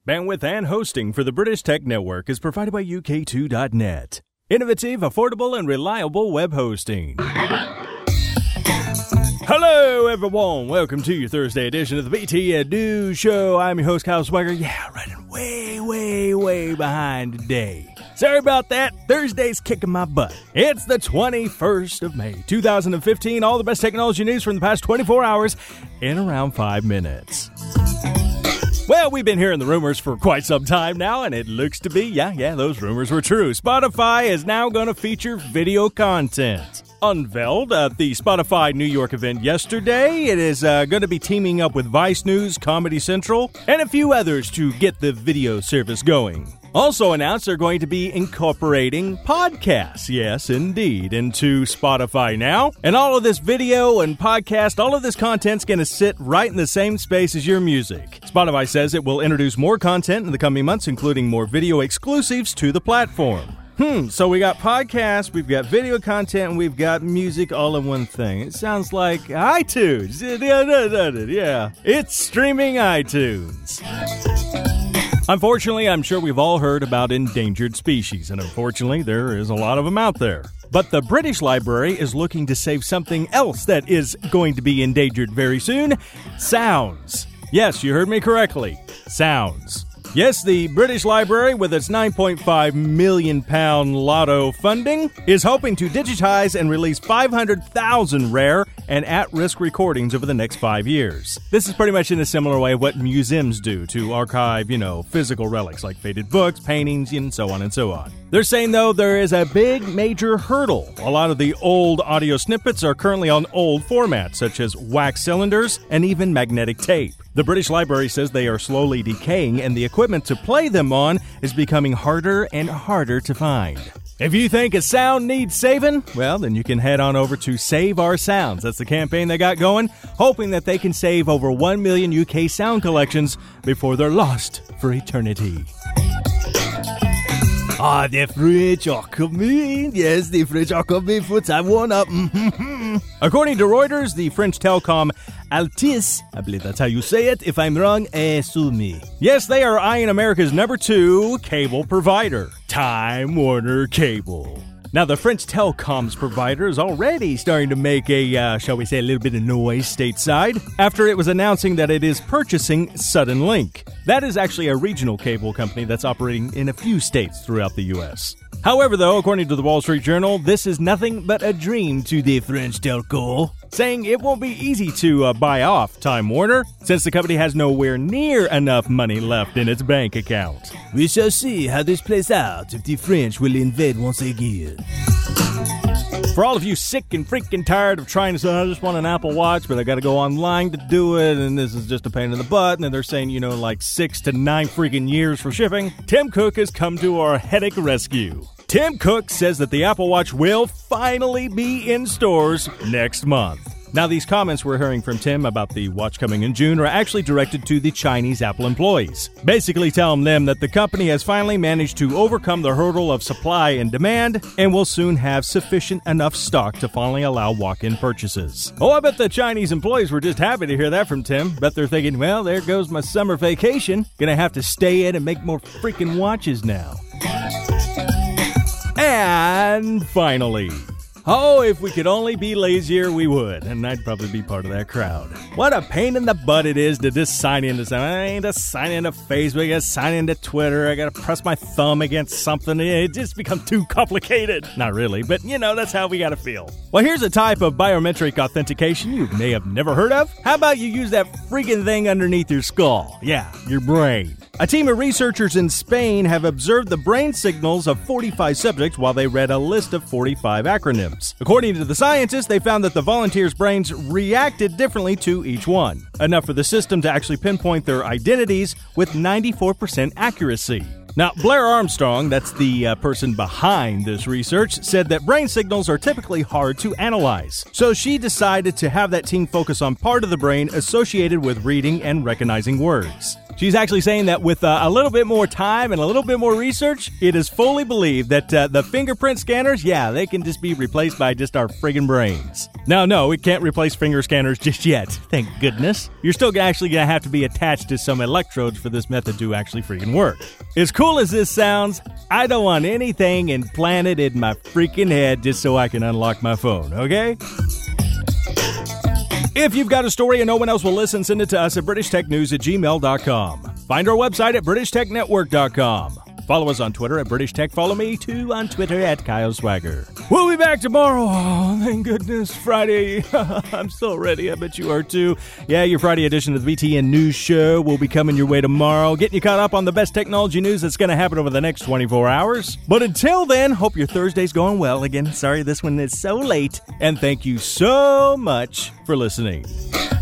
Bandwidth and hosting for the British Tech Network is provided by UK2.net. Innovative, affordable, and reliable web hosting. Hello, everyone. Welcome to your Thursday edition of the BT News Show. I'm your host, Kyle Swagger. Yeah, running way behind today. Sorry about that. Thursday's kicking my butt. It's the 21st of May, 2015. All the best technology news from the past 24 hours in around 5 minutes. Well, we've been hearing the rumors for quite some time now, and it looks to be, yeah, those rumors were true. Spotify is now going to feature video content. Unveiled at the Spotify New York event yesterday, it is going to be teaming up with Vice News, Comedy Central, and a few others to get the video service going. Also announced they're going to be incorporating podcasts, yes indeed, into Spotify now. And all of this video and podcast, all of this content's going to sit right in the same space as your music. Spotify says it will introduce more content in the coming months, including more video exclusives to the platform. So we got podcasts, we've got video content, and we've got music all in one thing. It sounds like iTunes. Yeah, it's streaming iTunes. Unfortunately, I'm sure we've all heard about endangered species, and unfortunately, there is a lot of them out there. But the British Library is looking to save something else that is going to be endangered very soon: sounds. Yes, you heard me correctly. Sounds. Yes, the British Library, with its £9.5 million lotto funding, is hoping to digitize and release 500,000 rare and at-risk recordings over the next 5 years. This is pretty much in a similar way of what museums do to archive, physical relics like faded books, paintings, and so on and so on. They're saying, though, there is a big major hurdle. A lot of the old audio snippets are currently on old formats, such as wax cylinders and even magnetic tape. The British Library says they are slowly decaying, and the equipment to play them on is becoming harder and harder to find. If you think a sound needs saving, well, then you can head on over to Save Our Sounds. That's the campaign they got going, hoping that they can save over 1 million UK sound collections before they're lost for eternity. The French are coming. Yes, the French are coming for Taiwan up. According to Reuters, the French telecom Altice, I believe that's how you say it. If I'm wrong, sue me. Yes, they are eyeing America's number 2 cable provider, Time Warner Cable. Now, the French telecoms provider is already starting to make a, shall we say, a little bit of noise stateside after it was announcing that it is purchasing Suddenlink. That is actually a regional cable company that's operating in a few states throughout the U.S. However, though, according to the Wall Street Journal, this is nothing but a dream to the French telco, saying it won't be easy to buy off Time Warner, since the company has nowhere near enough money left in its bank account. We shall see how this plays out if the French will invade once again. For all of you sick and freaking tired of trying to say, I just want an Apple Watch, but I got to go online to do it, and this is just a pain in the butt, and then they're saying, like 6 to 9 freaking years for shipping, Tim Cook has come to our headache rescue. Tim Cook says that the Apple Watch will finally be in stores next month. Now, these comments we're hearing from Tim about the watch coming in June are actually directed to the Chinese Apple employees, basically telling them that the company has finally managed to overcome the hurdle of supply and demand and will soon have sufficient enough stock to finally allow walk-in purchases. Oh, I bet the Chinese employees were just happy to hear that from Tim. Bet they're thinking, well, there goes my summer vacation. Gonna have to stay in and make more freaking watches now. And finally, if we could only be lazier, we would, and I'd probably be part of that crowd. What a pain in the butt it is to just sign into something. I ain't to sign into Facebook, I gotta sign into Twitter, I gotta press my thumb against something. It just becomes too complicated. Not really, but that's how we gotta feel. Well, here's a type of biometric authentication you may have never heard of. How about you use that freaking thing underneath your skull? Yeah, your brain. A team of researchers in Spain have observed the brain signals of 45 subjects while they read a list of 45 acronyms. According to the scientists, they found that the volunteers' brains reacted differently to each one, enough for the system to actually pinpoint their identities with 94% accuracy. Now, Blair Armstrong, that's the person behind this research, said that brain signals are typically hard to analyze. So she decided to have that team focus on part of the brain associated with reading and recognizing words. She's actually saying that with a little bit more time and a little bit more research, it is fully believed that the fingerprint scanners, yeah, they can just be replaced by just our friggin' brains. Now, no, it can't replace finger scanners just yet, thank goodness. You're still actually going to have to be attached to some electrodes for this method to actually freaking work. As cool as this sounds, I don't want anything implanted in my freaking head just so I can unlock my phone, okay? If you've got a story and no one else will listen, send it to us at BritishTechNews@gmail.com. Find our website at BritishTechNetwork.com. Follow us on Twitter at British Tech. Follow me, too, on Twitter at Kyle Swagger. We'll be back tomorrow. Oh, thank goodness. Friday. I'm so ready. I bet you are, too. Yeah, your Friday edition of the BTN News Show will be coming your way tomorrow, getting you caught up on the best technology news that's going to happen over the next 24 hours. But until then, hope your Thursday's going well. Again, sorry this one is so late. And thank you so much for listening.